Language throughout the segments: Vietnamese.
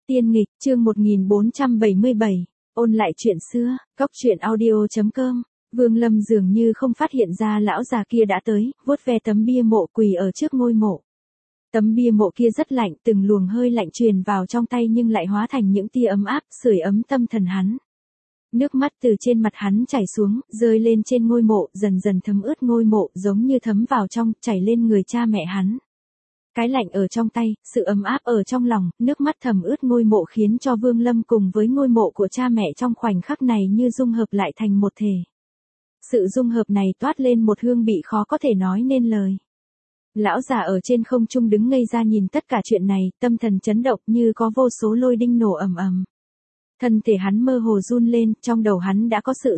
Tiên nghịch, chương 1477, ôn lại chuyện xưa, Cóc truyện audio.com. Vương Lâm dường như không phát hiện ra lão già kia đã tới, vuốt ve tấm bia mộ quỳ ở trước ngôi mộ. Tấm bia mộ kia rất lạnh, từng luồng hơi lạnh truyền vào trong tay nhưng lại hóa thành những tia ấm áp, sưởi ấm tâm thần hắn. Nước mắt từ trên mặt hắn chảy xuống, rơi lên trên ngôi mộ, dần dần thấm ướt ngôi mộ, giống như thấm vào trong, chảy lên người cha mẹ hắn. Cái lạnh ở trong tay, sự ấm áp ở trong lòng, nước mắt thấm ướt ngôi mộ khiến cho Vương Lâm cùng với ngôi mộ của cha mẹ trong khoảnh khắc này như dung hợp lại thành một thể. Sự dung hợp này toát lên một hương vị khó có thể nói nên lời. Lão già ở trên không trung đứng ngây ra nhìn tất cả chuyện này, tâm thần chấn động như có vô số lôi đinh nổ ầm ầm. Thân thể hắn mơ hồ run lên, trong đầu hắn đã có sự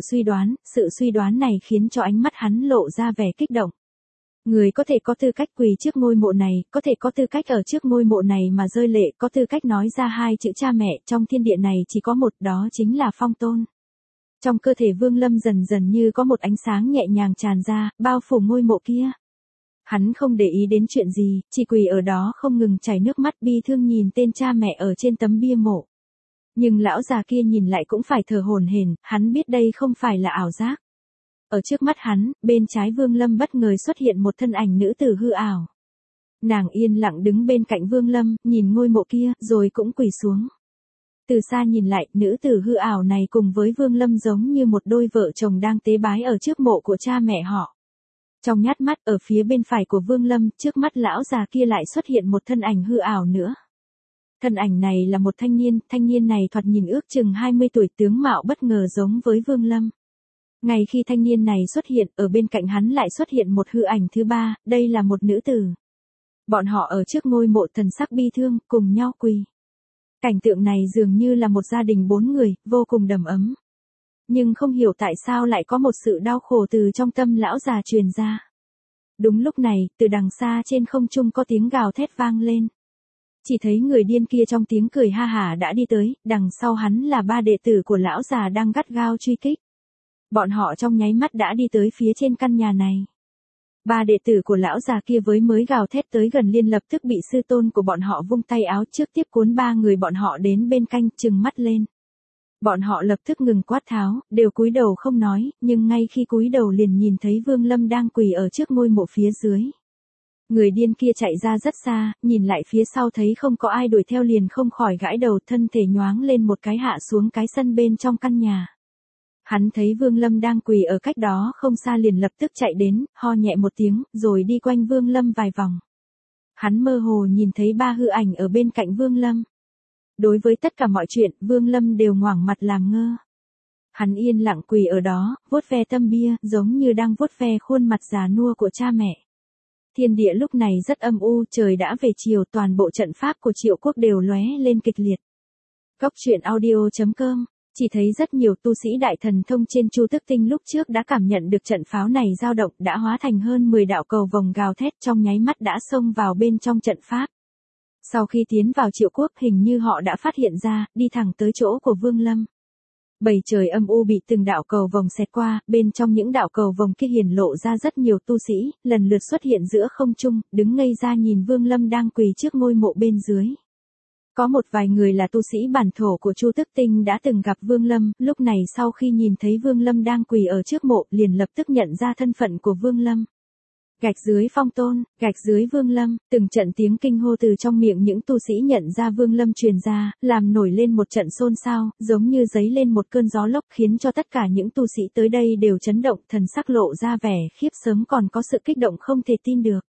suy đoán này khiến cho ánh mắt hắn lộ ra vẻ kích động. Người có thể có tư cách quỳ trước ngôi mộ này, có thể có tư cách ở trước ngôi mộ này mà rơi lệ, có tư cách nói ra hai chữ cha mẹ, trong thiên địa này chỉ có một, đó chính là Phong Tôn. Trong cơ thể Vương Lâm dần dần như có một ánh sáng nhẹ nhàng tràn ra, bao phủ ngôi mộ kia. Hắn không để ý đến chuyện gì, chỉ quỳ ở đó không ngừng chảy nước mắt bi thương nhìn tên cha mẹ ở trên tấm bia mộ. Nhưng lão già kia nhìn lại cũng phải thở hổn hển, hắn biết đây không phải là ảo giác. Ở trước mắt hắn, bên trái Vương Lâm bất ngờ xuất hiện một thân ảnh nữ tử hư ảo. Nàng yên lặng đứng bên cạnh Vương Lâm, nhìn ngôi mộ kia, rồi cũng quỳ xuống. Từ xa nhìn lại, nữ tử hư ảo này cùng với Vương Lâm giống như một đôi vợ chồng đang tế bái ở trước mộ của cha mẹ họ. Trong nhát mắt, ở phía bên phải của Vương Lâm, trước mắt lão già kia lại xuất hiện một thân ảnh hư ảo nữa. Thân ảnh này là một thanh niên này thoạt nhìn ước chừng 20 tuổi, tướng mạo bất ngờ giống với Vương Lâm. Ngay khi thanh niên này xuất hiện, ở bên cạnh hắn lại xuất hiện một hư ảnh thứ ba, đây là một nữ tử. Bọn họ ở trước ngôi mộ thần sắc bi thương, cùng nhau quỳ. Cảnh tượng này dường như là một gia đình 4 người, vô cùng đầm ấm. Nhưng không hiểu tại sao lại có một sự đau khổ từ trong tâm lão già truyền ra. Đúng lúc này, từ đằng xa trên không trung có tiếng gào thét vang lên. Chỉ thấy người điên kia trong tiếng cười ha hả đã đi tới, đằng sau hắn là 3 đệ tử của lão già đang gắt gao truy kích. Bọn họ trong nháy mắt đã đi tới phía trên căn nhà này. 3 đệ tử của lão già kia với mới gào thét tới gần liền lập tức bị sư tôn của bọn họ vung tay áo trước tiếp cuốn 3 người bọn họ đến bên cạnh, trừng mắt lên. Bọn họ lập tức ngừng quát tháo, đều cúi đầu không nói, nhưng ngay khi cúi đầu liền nhìn thấy Vương Lâm đang quỳ ở trước ngôi mộ phía dưới. Người điên kia chạy ra rất xa, nhìn lại phía sau thấy không có ai đuổi theo liền không khỏi gãi đầu, thân thể nhoáng lên một cái hạ xuống cái sân bên trong căn nhà. Hắn thấy Vương Lâm đang quỳ ở cách đó không xa liền lập tức chạy đến, ho nhẹ một tiếng, rồi đi quanh Vương Lâm vài vòng. Hắn mơ hồ nhìn thấy 3 hư ảnh ở bên cạnh Vương Lâm. Đối với tất cả mọi chuyện, Vương Lâm đều ngoảnh mặt làm ngơ. Hắn yên lặng quỳ ở đó, vuốt ve tấm bia, giống như đang vuốt ve khuôn mặt già nua của cha mẹ. Thiên địa lúc này rất âm u, trời đã về chiều, toàn bộ trận pháp của Triệu Quốc đều lóe lên kịch liệt. Cóc truyện audio.com. Chỉ thấy rất nhiều tu sĩ đại thần thông trên Chu Tức Tinh lúc trước đã cảm nhận được trận pháo này dao động, đã hóa thành hơn 10 đạo cầu vồng gào thét, trong nháy mắt đã xông vào bên trong trận pháp. Sau khi tiến vào Triệu Quốc, hình như họ đã phát hiện ra, đi thẳng tới chỗ của Vương Lâm. Bầu trời âm u bị từng đạo cầu vồng xẹt qua, bên trong những đạo cầu vồng kia hiển lộ ra rất nhiều tu sĩ, lần lượt xuất hiện giữa không trung, đứng ngây ra nhìn Vương Lâm đang quỳ trước ngôi mộ bên dưới. Có một vài người là tu sĩ bản thổ của Chu Tức Tinh đã từng gặp Vương Lâm, lúc này sau khi nhìn thấy Vương Lâm đang quỳ ở trước mộ, liền lập tức nhận ra thân phận của Vương Lâm. Gạch dưới Phong Tôn, gạch dưới Vương Lâm, từng trận tiếng kinh hô từ trong miệng những tu sĩ nhận ra Vương Lâm truyền ra, làm nổi lên một trận xôn xao, giống như giấy lên một cơn gió lốc khiến cho tất cả những tu sĩ tới đây đều chấn động, thần sắc lộ ra vẻ khiếp sớm còn có sự kích động không thể tin được.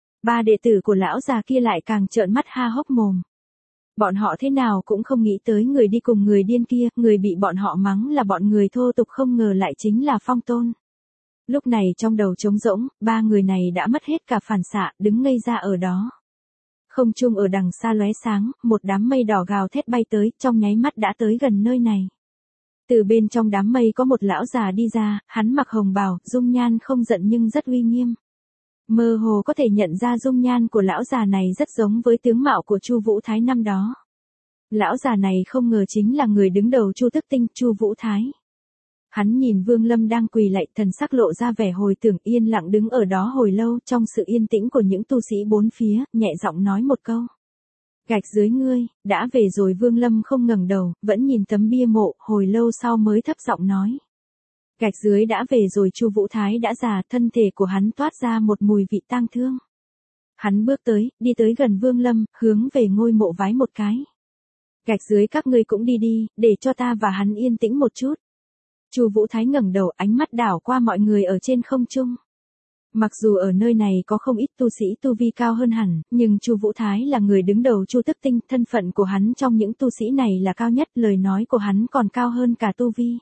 3 đệ tử của lão già kia lại càng trợn mắt ha hốc mồm. Bọn họ thế nào cũng không nghĩ tới người đi cùng người điên kia, người bị bọn họ mắng là bọn người thô tục không ngờ lại chính là Phong Tôn. Lúc này trong đầu trống rỗng, 3 người này đã mất hết cả phản xạ, đứng ngây ra ở đó. Không trung ở đằng xa lóe sáng, một đám mây đỏ gào thét bay tới, trong nháy mắt đã tới gần nơi này. Từ bên trong đám mây có một lão già đi ra, hắn mặc hồng bào, dung nhan không giận nhưng rất uy nghiêm. Mơ hồ có thể nhận ra dung nhan của lão già này rất giống với tướng mạo của Chu Vũ Thái năm đó. Lão già này không ngờ chính là người đứng đầu Chu Tức Tinh, Chu Vũ Thái. Hắn nhìn Vương Lâm đang quỳ lạy, thần sắc lộ ra vẻ hồi tưởng, yên lặng đứng ở đó hồi lâu, trong sự yên tĩnh của những tu sĩ bốn phía, nhẹ giọng nói một câu. Gạch dưới ngươi, đã về rồi. Vương Lâm không ngẩng đầu, vẫn nhìn tấm bia mộ, hồi lâu sau mới thấp giọng nói. Gạch dưới đã về rồi. Chu Vũ Thái đã già, thân thể của hắn toát ra một mùi vị tang thương. Hắn bước tới, đi tới gần Vương Lâm, hướng về ngôi mộ vái một cái. Gạch dưới các ngươi cũng đi đi, để cho ta và hắn yên tĩnh một chút. Chu Vũ Thái ngẩng đầu, ánh mắt đảo qua mọi người ở trên không trung. Mặc dù ở nơi này có không ít tu sĩ tu vi cao hơn hẳn, nhưng Chu Vũ Thái là người đứng đầu Chu Tức Tinh, thân phận của hắn trong những tu sĩ này là cao nhất, lời nói của hắn còn cao hơn cả tu vi.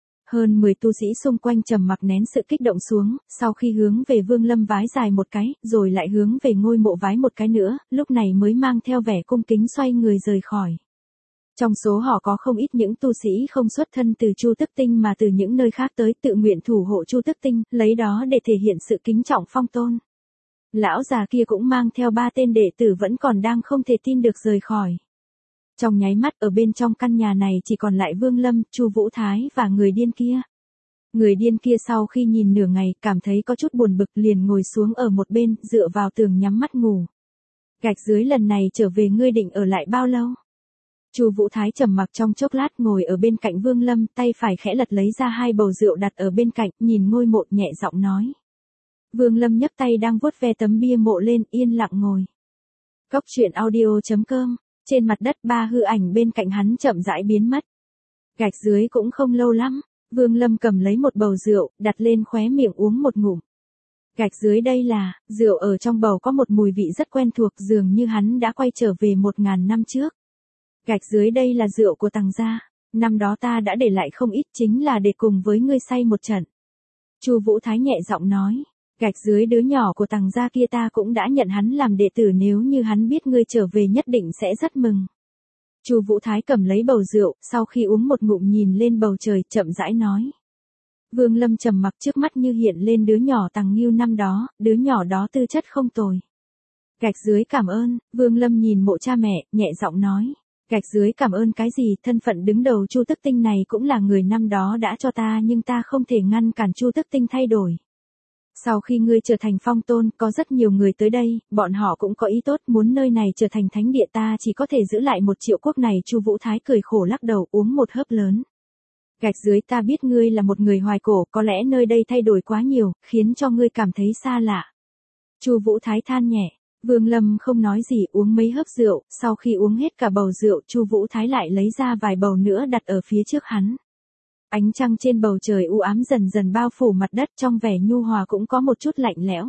Hơn 10 tu sĩ xung quanh trầm mặc nén sự kích động xuống, sau khi hướng về Vương Lâm vái dài một cái, rồi lại hướng về ngôi mộ vái một cái nữa, lúc này mới mang theo vẻ cung kính xoay người rời khỏi. Trong số họ có không ít những tu sĩ không xuất thân từ Chu Tức Tinh mà từ những nơi khác tới, tự nguyện thủ hộ Chu Tức Tinh, lấy đó để thể hiện sự kính trọng phong tôn. Lão già kia cũng mang theo 3 tên đệ tử vẫn còn đang không thể tin được rời khỏi. Trong nháy mắt ở bên trong căn nhà này chỉ còn lại Vương Lâm, Chu Vũ Thái và người điên kia. Người điên kia sau khi nhìn nửa ngày cảm thấy có chút buồn bực liền ngồi xuống ở một bên, dựa vào tường nhắm mắt ngủ. Gạch dưới lần này trở về ngươi định ở lại bao lâu? Chu Vũ Thái trầm mặc trong chốc lát ngồi ở bên cạnh Vương Lâm, tay phải khẽ lật lấy ra 2 bầu rượu đặt ở bên cạnh, nhìn ngôi mộ nhẹ giọng nói. Vương Lâm nhấc tay đang vuốt ve tấm bia mộ lên, yên lặng ngồi. Cốc truyện audio.com. Trên mặt đất 3 hư ảnh bên cạnh hắn chậm rãi biến mất. Gạch dưới cũng không lâu lắm, Vương Lâm cầm lấy một bầu rượu, đặt lên khóe miệng uống một ngụm. Gạch dưới đây là, rượu ở trong bầu có một mùi vị rất quen thuộc, dường như hắn đã quay trở về 1000 năm trước. Gạch dưới đây là rượu của Tằng gia, năm đó ta đã để lại không ít, chính là để cùng với ngươi say một trận. Chu Vũ Thái nhẹ giọng nói. Gạch dưới đứa nhỏ của Tằng gia kia ta cũng đã nhận hắn làm đệ tử, nếu như hắn biết ngươi trở về nhất định sẽ rất mừng. Chu Vũ Thái cầm lấy bầu rượu, sau khi uống một ngụm nhìn lên bầu trời, chậm rãi nói. Vương Lâm trầm mặc, trước mắt như hiện lên đứa nhỏ Tằng Ngưu năm đó, đứa nhỏ đó tư chất không tồi. Gạch dưới cảm ơn. Vương Lâm nhìn mộ cha mẹ, nhẹ giọng nói. Gạch dưới cảm ơn cái gì, thân phận đứng đầu Chu Tức Tinh này cũng là người năm đó đã cho ta, nhưng ta không thể ngăn cản Chu Tức Tinh thay đổi. Sau khi ngươi trở thành phong tôn, có rất nhiều người tới đây, bọn họ cũng có ý tốt, muốn nơi này trở thành thánh địa, ta chỉ có thể giữ lại 1 triệu quốc này. Chu Vũ Thái cười khổ lắc đầu, uống một hớp lớn. Gạch dưới ta biết ngươi là một người hoài cổ, có lẽ nơi đây thay đổi quá nhiều, khiến cho ngươi cảm thấy xa lạ. Chu Vũ Thái than nhẹ. Vương Lâm không nói gì, uống mấy hớp rượu, sau khi uống hết cả bầu rượu, Chu Vũ Thái lại lấy ra vài bầu nữa đặt ở phía trước hắn. Ánh trăng trên bầu trời u ám dần dần bao phủ mặt đất, trong vẻ nhu hòa cũng có một chút lạnh lẽo.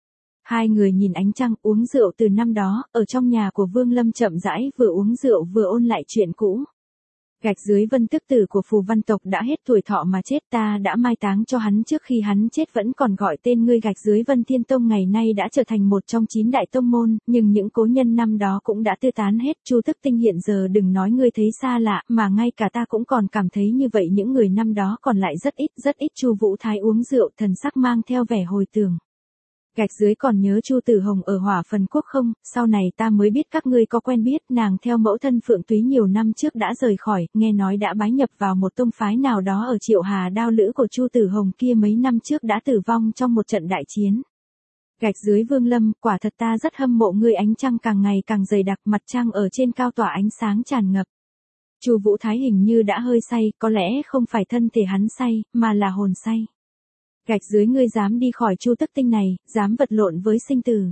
Hai người nhìn ánh trăng, uống rượu từ năm đó, ở trong nhà của Vương Lâm chậm rãi vừa uống rượu vừa ôn lại chuyện cũ. Gạch dưới Vân tức tử của Phù Văn tộc đã hết tuổi thọ mà chết, ta đã mai táng cho hắn, trước khi hắn chết vẫn còn gọi tên ngươi. Gạch dưới Vân Thiên Tông ngày nay đã trở thành một trong 9 đại tông môn, nhưng những cố nhân năm đó cũng đã tiêu tán hết. Chu Tức Tinh hiện giờ đừng nói ngươi thấy xa lạ, mà ngay cả ta cũng còn cảm thấy như vậy, những người năm đó còn lại rất ít. Chu Vũ Thái uống rượu, thần sắc mang theo vẻ hồi tưởng. Gạch dưới còn nhớ Chu Tử Hồng ở Hỏa Phần Quốc không? Sau này ta mới biết các ngươi có quen biết, nàng theo mẫu thân Phượng Túy nhiều năm trước đã rời khỏi, nghe nói đã bái nhập vào một tông phái nào đó ở Triệu Hà. Đao lữ của Chu Tử Hồng kia mấy năm trước đã tử vong trong một trận đại chiến. Gạch dưới Vương Lâm, quả thật ta rất hâm mộ ngươi. Ánh trăng càng ngày càng dày đặc, mặt trăng ở trên cao tỏa ánh sáng tràn ngập. Chu Vũ Thái hình như đã hơi say, có lẽ không phải thân thể hắn say, mà là hồn say. Gạch dưới ngươi dám đi khỏi Chu Tức Tinh này, dám vật lộn với sinh tử.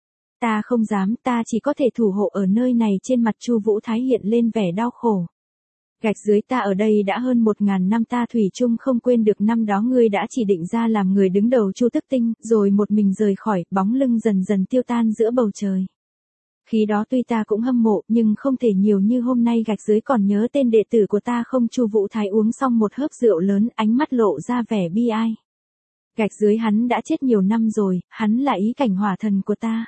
Ta không dám, ta chỉ có thể thủ hộ ở nơi này. Trên mặt Chu Vũ Thái hiện lên vẻ đau khổ. Gạch dưới ta ở đây đã hơn 1000 năm, ta thủy chung không quên được năm đó ngươi đã chỉ định ra làm người đứng đầu Chu Tức Tinh, rồi một mình rời khỏi, bóng lưng dần dần tiêu tan giữa bầu trời. Khi đó tuy ta cũng hâm mộ, nhưng không thể nhiều như hôm nay. Gạch dưới còn nhớ tên đệ tử của ta không? Chu Vũ Thái uống xong một hớp rượu lớn, ánh mắt lộ ra vẻ bi ai. Gạch dưới hắn đã chết nhiều năm rồi, hắn là ý cảnh hỏa thần của ta.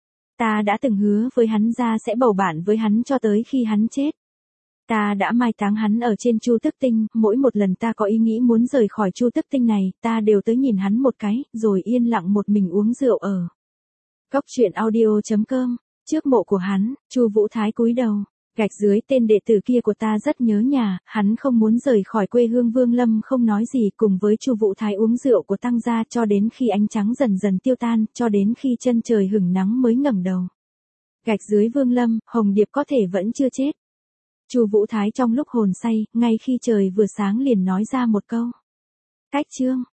Ta đã từng hứa với hắn ra sẽ bầu bạn với hắn cho tới khi hắn chết. Ta đã mai táng hắn ở trên Chu Tức Tinh, mỗi một lần ta có ý nghĩ muốn rời khỏi Chu Tức Tinh này, ta đều tới nhìn hắn một cái, rồi yên lặng một mình uống rượu ở. Cốc truyện audio.com. Trước mộ của hắn, Chu Vũ Thái cúi đầu. Gạch dưới tên đệ tử kia của ta rất nhớ nhà, hắn không muốn rời khỏi quê hương. Vương Lâm không nói gì, cùng với Chu Vũ Thái uống rượu của Tăng gia cho đến khi ánh trắng dần dần tiêu tan, cho đến khi chân trời hửng nắng mới ngẩng đầu. Gạch dưới Vương Lâm, Hồng Điệp có thể vẫn chưa chết. Chu Vũ Thái trong lúc hồn say, ngay khi trời vừa sáng liền nói ra một câu. Cách chương.